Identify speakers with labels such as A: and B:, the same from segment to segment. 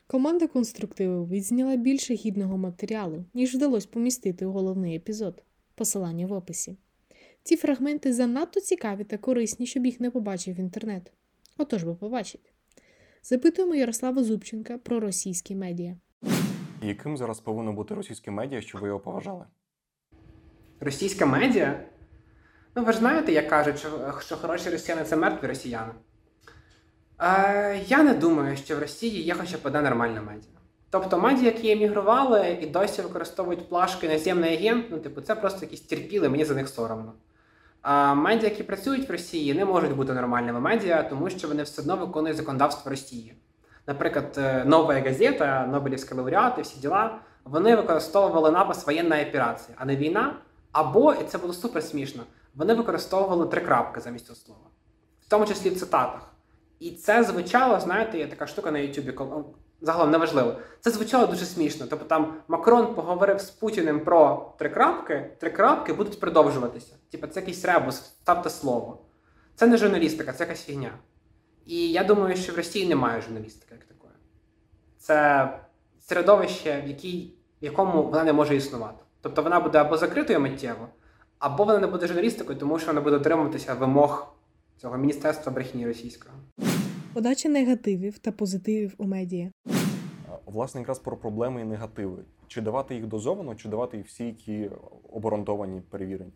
A: Команда конструктиву відзняла більше гідного матеріалу, ніж вдалося помістити у головний епізод. Посилання в описі. Ці фрагменти занадто цікаві та корисні, щоб їх не побачив інтернет. Отож би побачить. Запитуємо Ярослава Зубченка про російські медіа.
B: Яким зараз повинно бути російське медіа, щоб ви його поважали?
C: Російська медіа? Ну, ви ж знаєте, як кажуть, що хороші росіяни – це мертві росіяни. Я не думаю, що в Росії є хоча б одна нормальна медіа. Тобто медіа, які емігрували і досі використовують плашки «наземний агент», це просто якісь терпіли, мені за них соромно. А медіа, які працюють в Росії, не можуть бути нормальними медіа, тому що вони все одно виконують законодавство Росії. Наприклад, «Нова газета», Нобелівські лауреати, всі діла, вони використовували напис «воєнна операція», а не війна. Або, і це було супер смішно, вони використовували 3 крапки замість цього слова. В тому числі в цитатах. І це звучало, знаєте, є така штука на Ютубі, загалом неважливо. Це звучало дуже смішно. Тобто там Макрон поговорив з Путіним про 3 крапки, 3 крапки будуть продовжуватися. Це якийсь ребус, ставте слово. Це не журналістика, це якась фігня. І я думаю, що в Росії немає журналістики як такої. Це середовище, в якому вона не може існувати. Тобто вона буде або закритою миттєво, або вона не буде журналістикою, тому що вона буде дотримуватися вимог цього Міністерства брехні російського.
A: Подача негативів та позитивів у медіа.
B: Власне, якраз про проблеми і негативи. Чи давати їх дозовано, чи давати їх всі, які обґрунтовані, перевірені?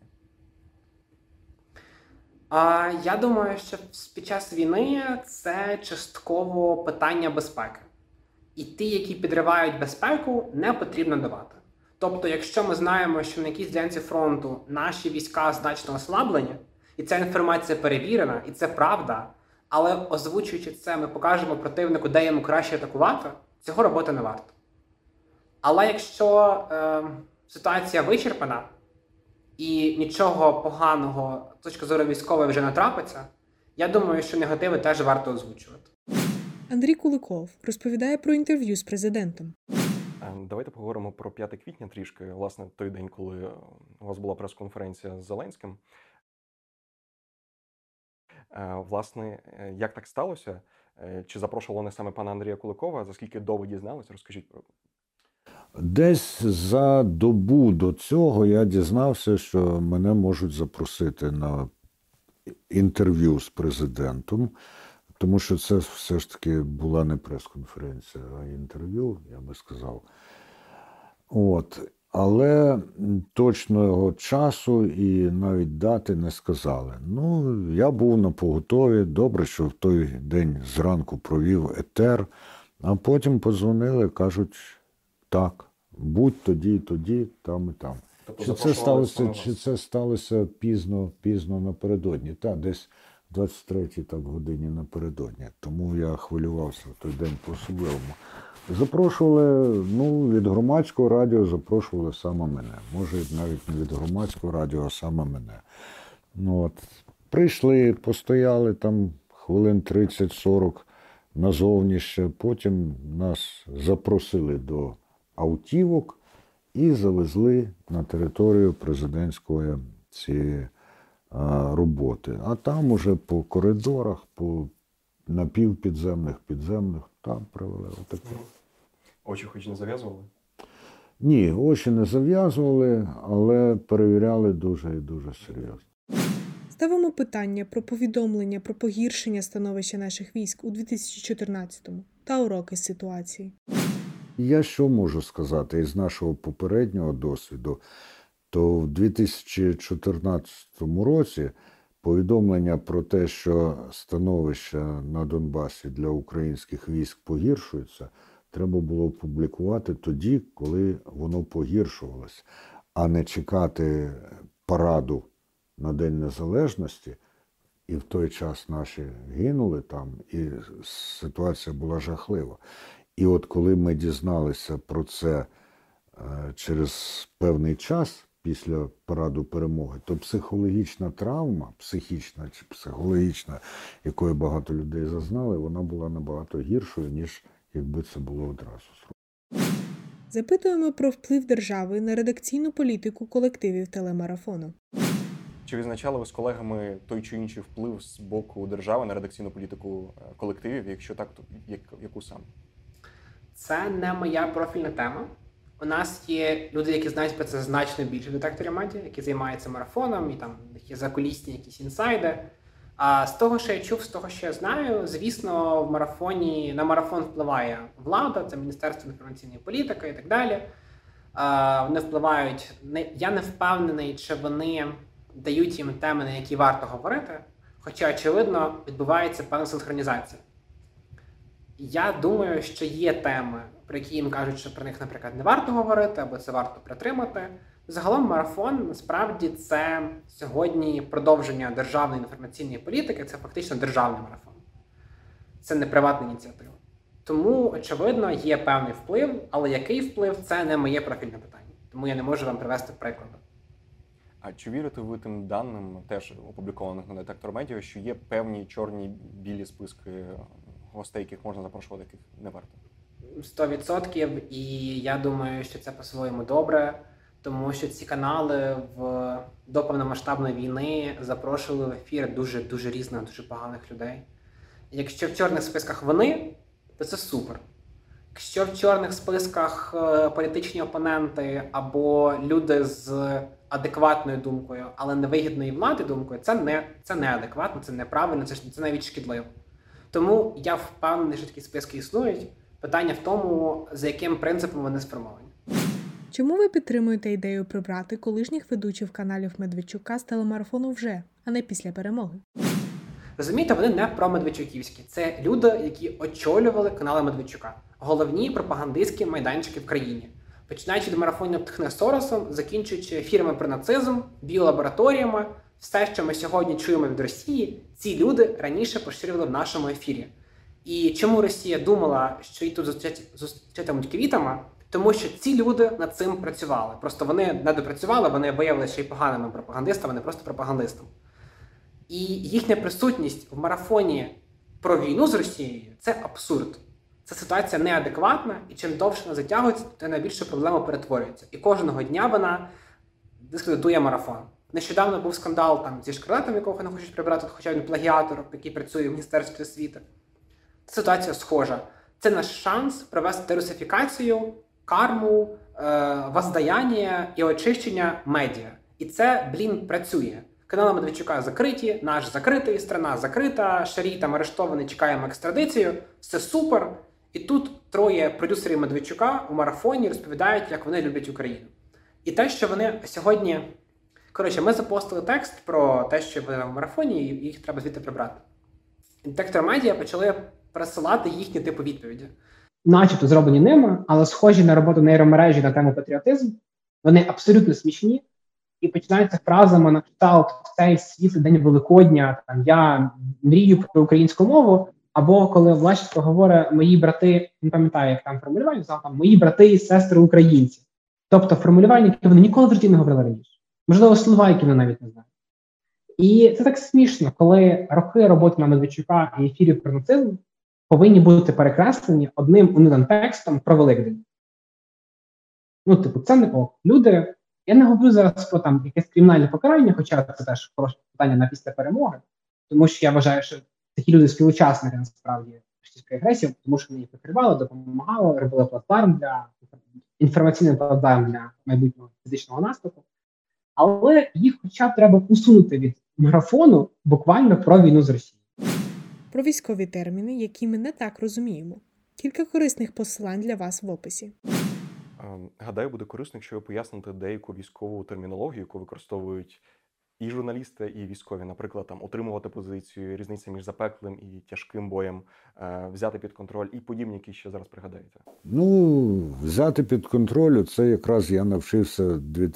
C: Я думаю, що під час війни це частково питання безпеки. І ті, які підривають безпеку, не потрібно давати. Тобто, якщо ми знаємо, що на якійсь ділянці фронту наші війська значно ослаблені, і ця інформація перевірена, і це правда, але озвучуючи це, ми покажемо противнику, де йому краще атакувати, цього робити не варто. Але якщо ситуація вичерпана, і нічого поганого з точки зору військової вже не трапиться, я думаю, що негативи теж варто озвучувати.
A: Андрій Куликов розповідає про інтерв'ю з президентом.
B: Давайте поговоримо про 5 квітня трішки. Власне, той день, коли у вас була прес-конференція з Зеленським. Власне, як так сталося? Чи запрошували не саме пана Андрія Куликова? За скільки до ви дізналися? Розкажіть про.
D: Десь за добу до цього я дізнався, що мене можуть запросити на інтерв'ю з президентом, тому що це все ж таки була не прес-конференція, а інтерв'ю, я би сказав. Але точного часу і навіть дати не сказали. Я був напоготові, добре, що в той день зранку провів етер, а потім подзвонили, кажуть, так, будь тоді, там і там.
B: Тобто
D: Чи це сталося пізно напередодні? Так, десь в 23-й годині напередодні. Тому я хвилювався в той день по-особливому. Запрошували, від громадського радіо запрошували саме мене. Може, навіть не від громадського радіо, а саме мене. Прийшли, постояли там хвилин 30-40 назовні ще. Потім нас запросили до автівок і завезли на територію президентської цієї роботи. А там уже по коридорах, по напівпідземних, підземних, там привели отаке.
B: Очі хоч не зав'язували?
D: Ні, очі не зав'язували, але перевіряли дуже і дуже серйозно.
A: Ставимо питання про повідомлення про погіршення становища наших військ у 2014-му та уроки з ситуації.
D: Я що можу сказати із нашого попереднього досвіду, то в 2014 році повідомлення про те, що становище на Донбасі для українських військ погіршується, треба було опублікувати тоді, коли воно погіршувалось, а не чекати параду на День Незалежності, і в той час наші гинули там, і ситуація була жахлива. І коли ми дізналися про це через певний час, після параду перемоги, то психологічна травма, психічна чи психологічна, якої багато людей зазнали, вона була набагато гіршою, ніж якби це було одразу.
A: Запитуємо про вплив держави на редакційну політику колективів телемарафону.
B: Чи відзначали ви з колегами той чи інший вплив з боку держави на редакційну політику колективів? Якщо так, то яку саме?
C: Це не моя профільна тема. У нас є люди, які знають про це значно більше в детекторі медіа, які займаються марафоном, і там є закулісні якісь інсайди. А з того, що я чув, з того, що я знаю, звісно, на марафон впливає влада, це Міністерство інформаційної політики і так далі. Вони впливають. Я не впевнений, чи вони дають їм теми, на які варто говорити, хоча, очевидно, відбувається певна синхронізація. Я думаю, що є теми, про які їм кажуть, що про них, наприклад, не варто говорити, або це варто притримати. Загалом марафон, насправді, це сьогодні продовження державної інформаційної політики, це фактично державний марафон. Це не приватна ініціатива. Тому, очевидно, є певний вплив, але який вплив – це не моє профільне питання. Тому я не можу вам привести приклади.
B: А чи вірите ви тим даним, теж опублікованих на детектор медіа, що є певні чорні білі списки гостей, яких можна запрошувати, яких не варто?
C: 100%. І я думаю, що це по-своєму добре, тому що ці канали до повномасштабної війни запрошували в ефір дуже різних, дуже поганих людей. Якщо в чорних списках вони, то це супер. Якщо в чорних списках політичні опоненти або люди з адекватною думкою, але невигідної влади думкою, це неадекватно, це неправильно, це навіть шкідливо. Тому я впевнений, що такі списки існують. Питання в тому, за яким принципом вони сформовані.
A: Чому ви підтримуєте ідею прибрати колишніх ведучих каналів Медведчука з телемарафону вже, а не після перемоги?
C: Розумієте, вони не промедведчуківські. Це люди, які очолювали канали Медведчука. Головні пропагандистські майданчики в країні. Починаючи від марафонів «Тхне Соросом», закінчуючи ефірами про нацизм, біолабораторіями, все, що ми сьогодні чуємо від Росії, ці люди раніше поширювали в нашому ефірі. І чому Росія думала, що її тут зустрічатимуть квітами? Тому що ці люди над цим працювали. Просто вони не допрацювали, вони виявилися ще й поганими пропагандистами, а не просто пропагандистами. І їхня присутність в марафоні про війну з Росією – це абсурд. Ця ситуація неадекватна, і чим довше вона затягується, тим на більшу проблему перетворюється. І кожного дня вона дискредитує марафон. Нещодавно був скандал зі Шкарлетом, якого не хочуть прибрати, хоча він плагіатор, який працює в Міністерстві освіти. Ситуація схожа. Це наш шанс провести русифікацію, карму, воздаяння і очищення медіа. І це, працює. Канали Медведчука закриті, наш закритий, страна закрита, Шарій там арештований, чекаємо екстрадицію. Все супер. І тут троє продюсерів Медведчука у марафоні розповідають, як вони люблять Україну. І те, що вони сьогодні... ми запостили текст про те, що вони в марафоні, і їх треба звідти прибрати. Детектор медіа почали присилати їхні типу відповіді. Начебто зроблені ними, але схожі на роботу нейромережі на тему патріотизм. Вони абсолютно смішні і починаються фразами на кшталт «в цей світлий день Великодня», «я мрію про українську мову», або коли Влащенко говорить «мої брати», не пам'ятаю, як там формулювання, «мої брати і сестри українці». Тобто формулювання, які вони ніколи в житті не говорили раніше. Можливо, слова, які вони навіть не знають. І це так смішно, коли роки роботи на Медведчука і ефірів про нацизм повинні бути перекреслені одним унилим текстом про Великдень. Це не ок. Люди, я не говорю зараз про якесь кримінальне покарання, хоча це теж хороше питання на після перемоги, тому що я вважаю, що такі люди співучасники насправді російської агресії, тому що вони їх прикривали, допомагали, робили інформаційний плацдарм для майбутнього фізичного наступу. Але їх хоча б треба усунути від марафону буквально про війну з Росією.
A: Про військові терміни, які ми не так розуміємо. Кілька корисних посилань для вас в описі.
B: Гадаю, буде корисно, якщо ви поясните деяку військову термінологію, яку використовують і журналісти, і військові. Наприклад, отримувати позицію, різниця між запеклим і тяжким боєм, взяти під контроль і подібні, які ще зараз пригадаєте.
D: Взяти під контроль, це якраз я навчився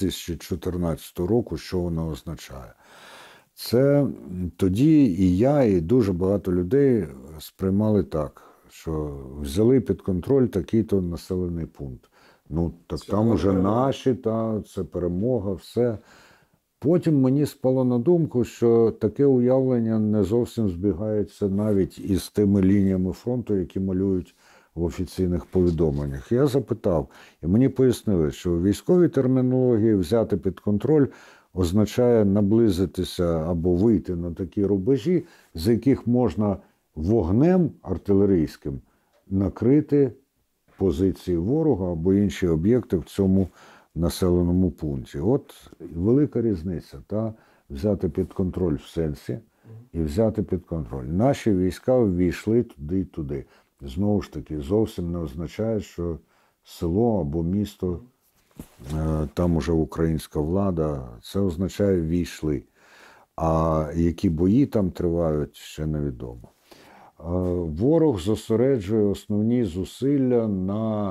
D: 2014 року, що воно означає. Це тоді і я, і дуже багато людей сприймали так, що взяли під контроль такий-то населений пункт. Так там уже наші, це перемога, все. Потім мені спало на думку, що таке уявлення не зовсім збігається навіть із тими лініями фронту, які малюють в офіційних повідомленнях. Я запитав, і мені пояснили, що в військовій термінології взяти під контроль означає наблизитися або вийти на такі рубежі, з яких можна вогнем артилерійським накрити позиції ворога або інші об'єкти в цьому населеному пункті. От велика різниця, взяти під контроль в сенсі і взяти під контроль. Наші війська ввійшли туди і туди. Знову ж таки, зовсім не означає, що село або місто, там уже українська влада, це означає ввійшли. А які бої там тривають, ще невідомо. Ворог зосереджує основні зусилля на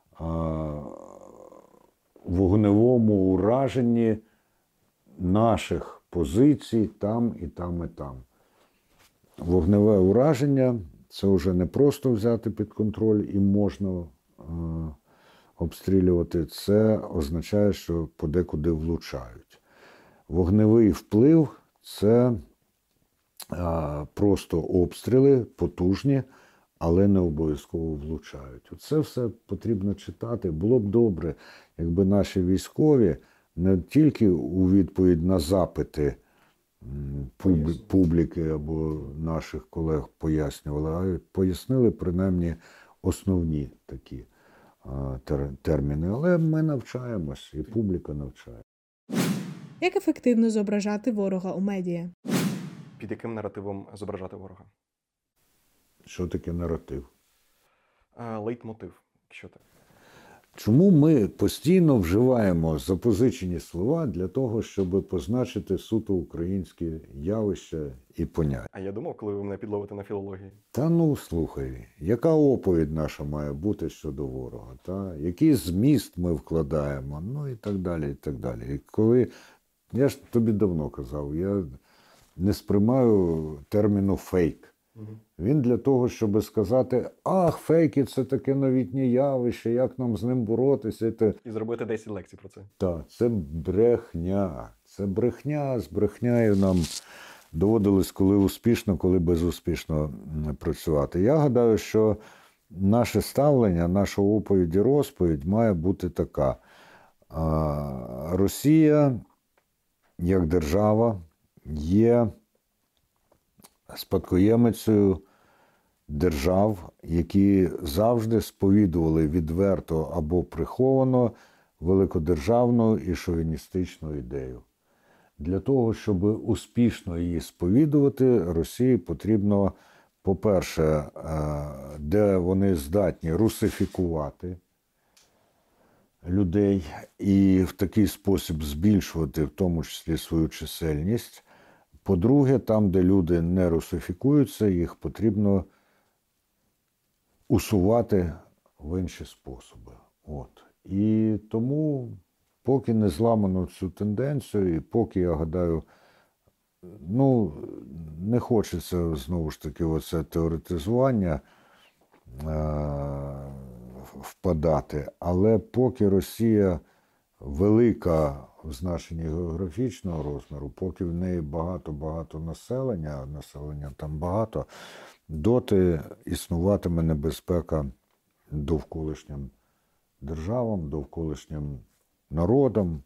D: вогневому ураженні наших позицій там і там, і там. Вогневе ураження – це вже не просто взяти під контроль і можна обстрілювати, це означає, що подекуди влучають. Вогневий вплив – це просто обстріли потужні, але не обов'язково влучають. Це все потрібно читати. Було б добре, якби наші військові не тільки у відповідь на запити публіки або наших колег пояснювали, а й пояснили принаймні основні такі терміни. Але ми навчаємось, і публіка навчає.
A: Як ефективно зображати ворога у медіа?
B: Під яким наративом зображати ворога?
D: Що таке наратив?
B: Лейтмотив, якщо так.
D: Чому ми постійно вживаємо запозичені слова для того, щоб позначити суто українські явища і поняття?
B: А я думав, коли ви мене підловите на філології.
D: Та ну, слухай, яка оповідь наша має бути щодо ворога? Який зміст ми вкладаємо? Ну і так далі, і так далі. І коли, я ж тобі давно казав, я не сприймаю терміну «фейк». Він для того, щоб сказати, фейки – це таке новітнє явище, як нам з ним боротися.
B: І зробити 10 лекцій про це.
D: Так, це брехня. Це брехня, з брехняю нам доводилось коли успішно, коли безуспішно працювати. Я гадаю, що наше ставлення, наша оповідь і розповідь має бути така. Росія, як держава, є спадкоємицею держав, які завжди сповідували відверто або приховано великодержавну і шовіністичну ідею. Для того, щоб успішно її сповідувати, Росії потрібно, по-перше, де вони здатні русифікувати людей і в такий спосіб збільшувати в тому числі свою чисельність. По-друге, там, де люди не русифікуються, їх потрібно усувати в інші способи. І тому, поки не зламано цю тенденцію, і поки, я гадаю, не хочеться, знову ж таки, оце теоретизування впадати, але поки Росія велика в значенні географічного розміру, поки в неї багато населення, а населення там багато, доти існуватиме небезпека довколишнім державам, довколишнім народам.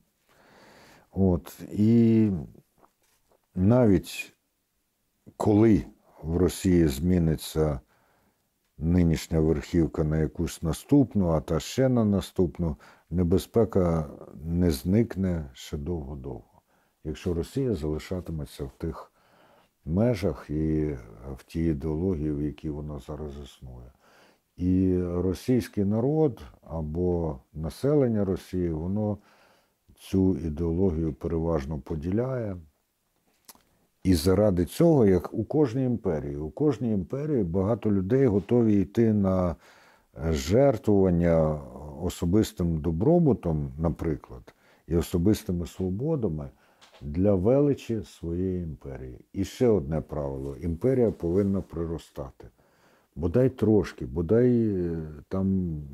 D: І навіть коли в Росії зміниться нинішня верхівка на якусь наступну, а та ще на наступну, небезпека не зникне ще довго-довго. Якщо Росія залишатиметься в тих межах і в тій ідеології, в якій вона зараз існує. І російський народ або населення Росії, воно цю ідеологію переважно поділяє. І заради цього, як у кожній імперії багато людей готові йти на жертвування особистим добробутом, наприклад, і особистими свободами для величі своєї імперії. І ще одне правило – імперія повинна приростати. Бодай трошки, бодай там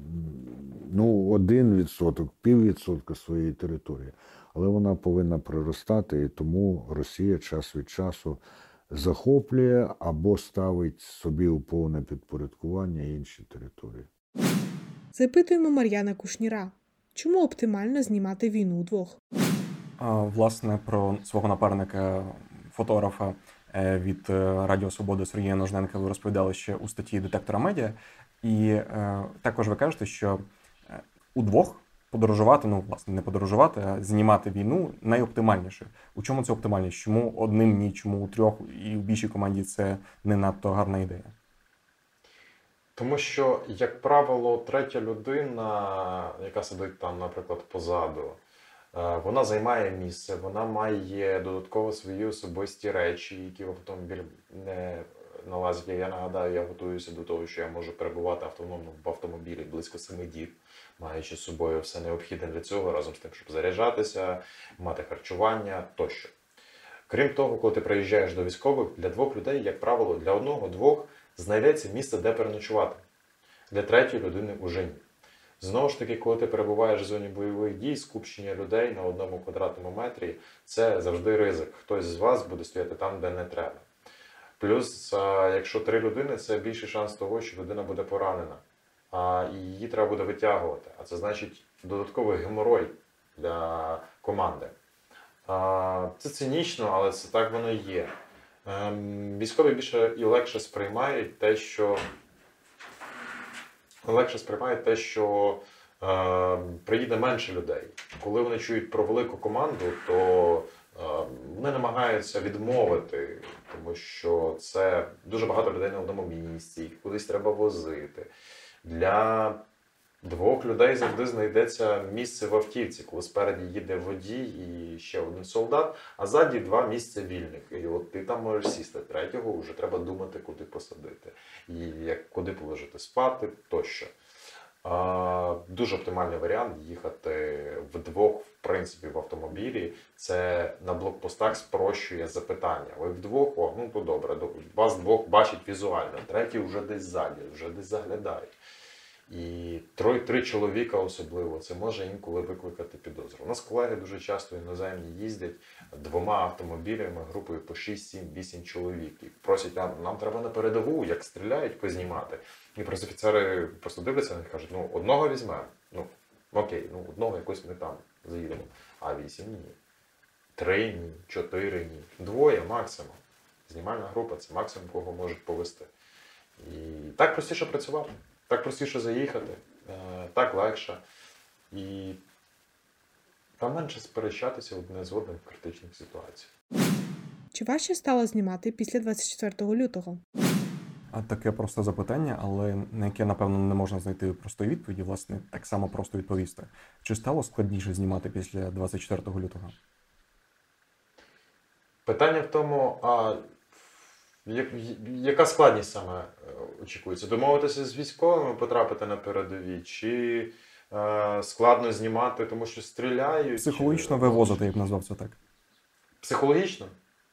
D: 1%, 0,5% своєї території. Але вона повинна приростати, і тому Росія час від часу захоплює або ставить собі у повне підпорядкування інші території.
A: Запитуємо Мар'яна Кушніра. Чому оптимально знімати війну удвох?
B: Власне, про свого напарника, фотографа від Радіо Свобода Сергія Ножненка ви розповідали ще у статті «Детектора медіа». І також ви кажете, що удвох подорожувати, ну, власне, не подорожувати, а знімати війну найоптимальніше. У чому це оптимальність? Чому одним ні, чому у трьох і у більшій команді це не надто гарна ідея?
E: Тому що, як правило, третя людина, яка сидить там, наприклад, позаду, вона займає місце, вона має додатково свої особисті речі, які в автомобіль не налазять. Я нагадаю, я готуюся до того, що я можу перебувати автономно в автомобілі близько 7 діб, маючи з собою все необхідне для цього, разом з тим, щоб заряджатися, мати харчування тощо. Крім того, коли ти приїжджаєш до військових, для двох людей, як правило, для одного-двох знайдеться місце, де переночувати. Для третьої людини уже ні. Знову ж таки, коли ти перебуваєш в зоні бойових дій, скупчення людей на 1 квадратному метрі – це завжди ризик. Хтось з вас буде стояти там, де не треба. Плюс, якщо 3 людини, це більший шанс того, що людина буде поранена. І її треба буде витягувати. А це значить додатковий геморой для команди. Це цинічно, але це так воно і є. Військові більше і легше сприймають те, що приїде менше людей. Коли вони чують про велику команду, то вони намагаються відмовити, тому що це дуже багато людей на одному місці, їх кудись треба возити. Для 2 людей завжди знайдеться місце в автівці, коли спереді їде водій і ще один солдат, а ззаді 2 місця вільних. І от ти там можеш сісти. Третього вже треба думати, куди посадити. І куди положити спати тощо. Дуже оптимальний варіант їхати вдвох, в принципі, в автомобілі. Це на блокпостах спрощує запитання. Ви вдвох, ну то добре, вас двох бачать візуально, третій вже десь ззаді, вже десь заглядають. І 3 чоловіка особливо, це може інколи викликати підозру. У нас колеги дуже часто іноземні їздять 2 автомобілями, групою по 6, 7, 8 чоловік. І просять, нам треба на передову, як стріляють, познімати. І пресофіцери просто дивляться на них і кажуть, ну одного візьмемо, ну окей, ну одного якось ми там заїдемо. А 8 ні. 3 ні, 4 ні. 2 максимум. Знімальна група – це максимум, кого можуть повести. І так простіше працювати. Так простіше заїхати, так легше. І там менше сперечатися одне з одним в критичних ситуаціях.
A: Чи важче стало знімати після 24 лютого?
B: Таке просте запитання, але на яке, напевно, не можна знайти простої відповіді, власне, так само просто відповісти. Чи стало складніше знімати після 24 лютого?
E: Питання в тому, яка складність саме очікується? Домовитися з військовими, потрапити на передові, чи складно знімати, тому що стріляють?
B: Психологічно вивозити, я б назвав це так.
E: Психологічно?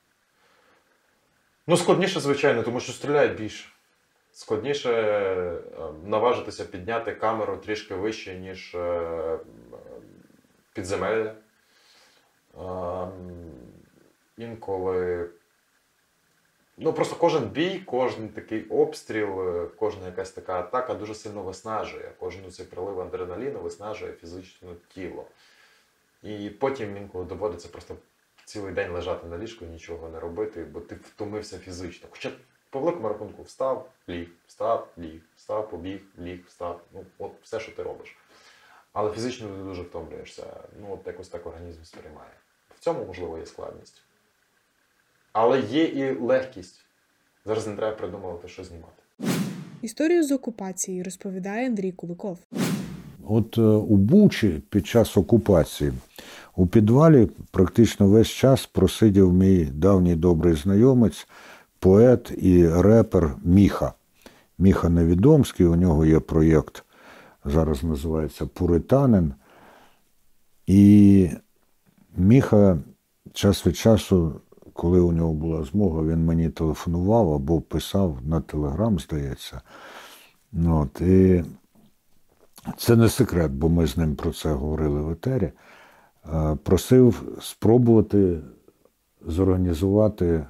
E: Ну, складніше, звичайно, тому що стріляють більше. Складніше наважитися підняти камеру трішки вище, ніж підземелля. Інколи... Ну, просто кожен бій, кожен такий обстріл, кожна якась така атака дуже сильно виснажує. Кожен цей прилив адреналіну виснажує фізично тіло. І потім інколи доводиться просто цілий день лежати на ліжку і нічого не робити, бо ти втомився фізично. Хоча по великому рахунку встав, ліг, встав, ліг, встав, побіг, ліг, встав. Ну, от все, що ти робиш. Але фізично ти дуже втомлюєшся. Ну, от якось так організм сприймає. В цьому, можливо, є складність. Але є і легкість. Зараз не треба придумувати, що знімати.
A: Історію з окупації розповідає Андрій Куликов.
D: От у Бучі під час окупації у підвалі практично весь час просидів мій давній добрий знайомець, поет і репер Міха. Міха Невідомський, у нього є проєкт, зараз називається «Пуританин». І Міха час від часу, коли у нього була змога, він мені телефонував або писав на Телеграм, здається. От, і це не секрет, бо ми з ним про це говорили в етері. Просив спробувати зорганізувати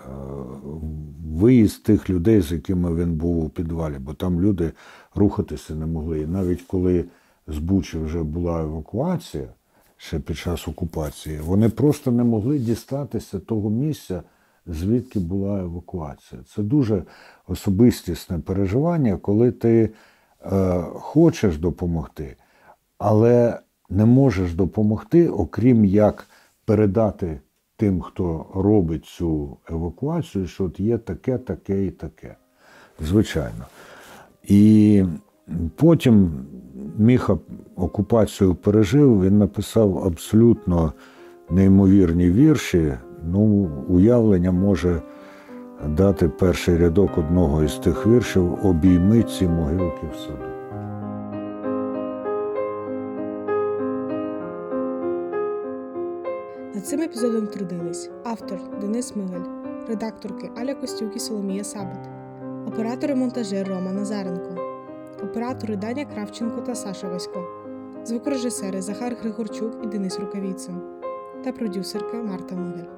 D: виїзд тих людей, з якими він був у підвалі, бо там люди рухатися не могли. І навіть коли з Бучі вже була евакуація, ще під час окупації, вони просто не могли дістатися того місця, звідки була евакуація. Це дуже особистісне переживання, коли ти хочеш допомогти, але не можеш допомогти, окрім як передати тим, хто робить цю евакуацію, що от є таке, таке і таке. Звичайно. І потім Міха окупацію пережив, він написав абсолютно неймовірні вірші. Ну, уявлення може дати перший рядок одного із тих віршів «Обійми ці могилки в саду».
A: Над цим епізодом трудились автор Денис Мигель, редакторки Аля Костюк і Соломія Сабат, оператор і монтажер Рома Назаренко, оператори Даня Кравченко та Саша Васько, звукорежисери Захар Григорчук і Денис Рукавіцин та продюсерка Марта Мигель.